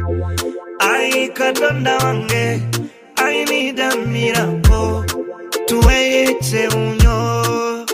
Ai Katonda wange, I need a miracle to wait unyo.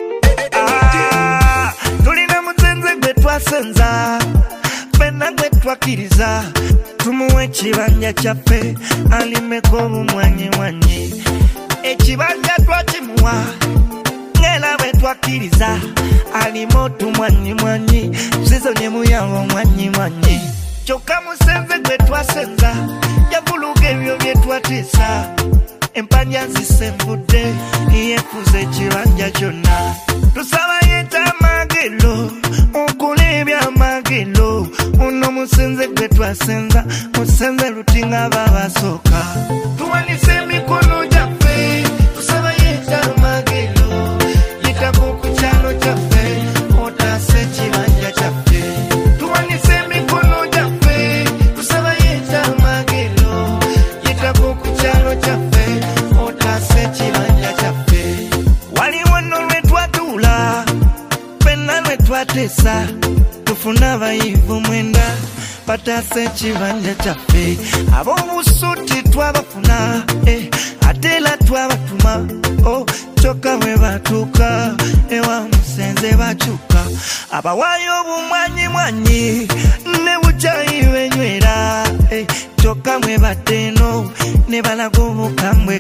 Tulina muzenze gwe twasenza, fenna gwe twakiriza, tumuwe ekibanja kyaffe alimeko obumwanyi. Ekibanja twakimuwa ngera bwe twakiriza, alimo otumwanyi. Sizo ne muyawo omwanyi. Kyokka musenze gwe twasenza, yavuluga ebyo bye twatiisa. Empanja nzisembudde, yeefuze ekibanja kyonna. Tusaba yeeta amagelo, okola ebyamagelo. Uno musenze gwe twasenza, musenze lutinga babasooka. Tuwanise emikono gyaffe, tusaba yeeta amagelo. Yitako ku kyalo kyaffe, otaase ekibanja kyaffe. Tuwanise emikono gyaffe, tusaba yeeta amagelo. Yitako ku kyalo kyaffe, otaase ekibanja kyaffe. Waliwo nno lwe twatuula, fenna lwe twateesa, tufuna abayivu 9 bataase ekibanja kyaffe. Ab'obusuuti twabafuna, ate era twabatuma, kyokka bwe batuuka ewa musenze bakyuka. Abawaayo obumwanyi ne bukyayi benywera, kyokka mwe bateno ne balaga obukambwe.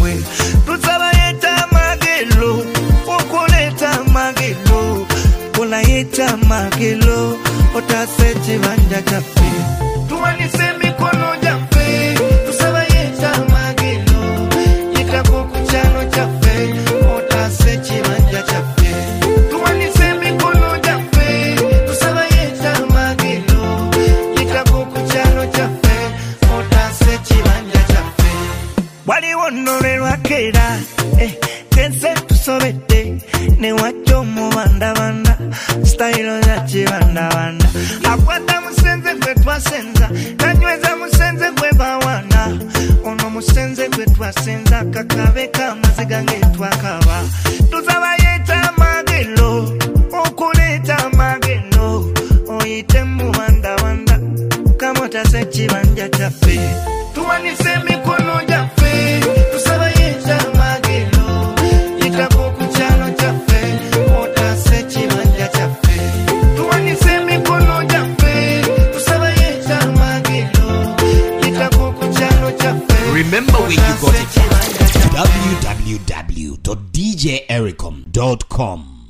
Tusaba yeeta amagelo, okuleeta amagelo. Kola yeeta amagelo, otaase ekibanja kyaffe. Tuwanise emikono gyaffe, tusaba yeeta amagelo. Yitako ku kyalo kyaffe, otaase ekibanja kyaffe. Tuwanise emikono gyaffe, tusaba yeeta amagelo. Yitako ku kyalo kyaffe, otaase ekibanja kyaffe. Waliwo nno lwe lwakeera, tense tusobedde, ne wajja omubandabanda, stayiro ya kibandabanda. Akwata musenze gwe twasenza, nanyweza musenze gwe bawana. Ono musenze gwe twasenza, kakabe k'amaziga ng'etwakaba. Tusaba yeeta amagelo, okuleeta amagelo. Oyite mubandabanda, kamotaase ekibanja kyaffe. Tuwanise emikono gyaffe, tusaba yeeta amagelo. Yitako ku kyalo kyaffe, otaase ekibanja kyaffe. Tuwanise emikono gyaffe, tusaba yeeta amagelo. Yitako ku kyalo kyaffe. Remember where you got it from. www.djericom.com